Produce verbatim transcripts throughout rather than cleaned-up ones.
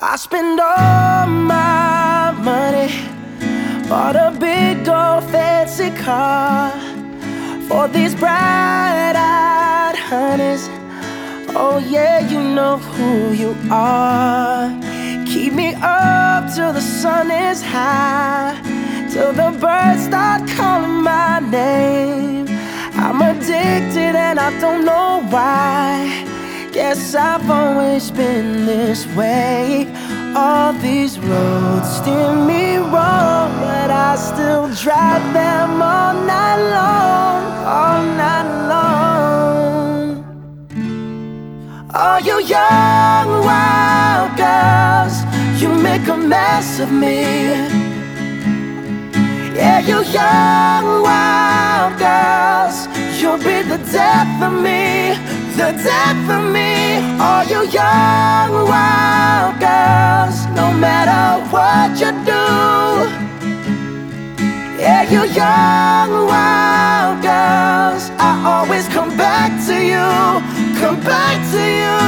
I spend all my money, bought a big old fancy car for these bright-eyed honeys. Oh yeah, you know who you are. Keep me up till the sun is high, till the birds start calling my name. I'm addicted and I don't know why. Guess I've always been this way. All these roads steer me wrong, but I still drive them all night long, all night long. All you young wild girls, you make a mess of me. Yeah, you young wild girls, you'll be the death of me, the death of me. All you young wild girls, no matter what you do. Yeah, you young wild girls, I always come back to you, come back to you.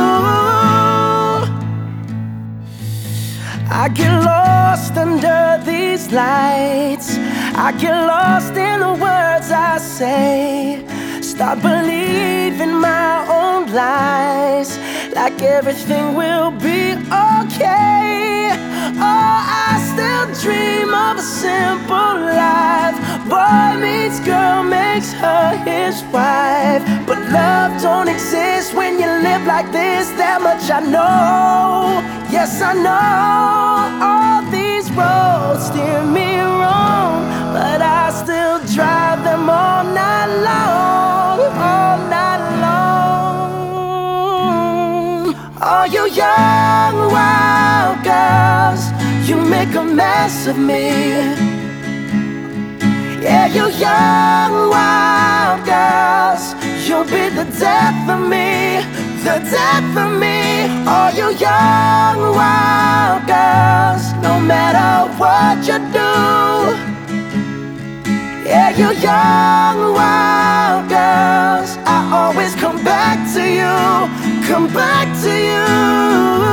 I get lost under these lights, I get lost in the words I say. Start believing my own lies, like everything will be okay. Oh, I still dream of a simple life. Boy meets girl, makes her his wife. But love don't exist when you live like this, that much I know. Yes, I know. All these roads steer me wrong, but I still drive them all night long, all night long. All you young wild girls, you make a mess of me. Yeah, you young wild girls, you'll be the death of me, the death of me. All you young wild girls, no matter what you do. Yeah, you young wild girls, I always come back to you, come back to you.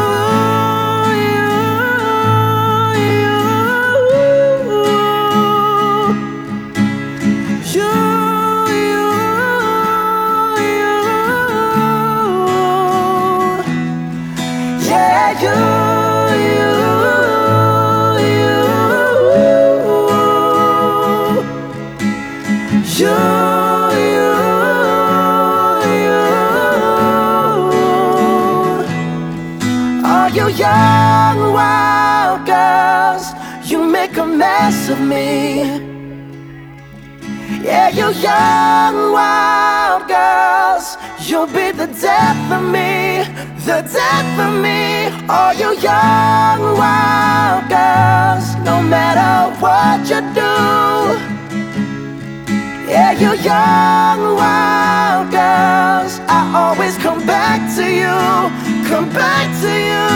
You, you, you. All you young wild girls, you make a mess of me. Yeah, you young wild girls, you'll be the death of me, the death of me. All you young wild girls, no matter what you do. Yeah, you young wild girls, I always come back to you, come back to you.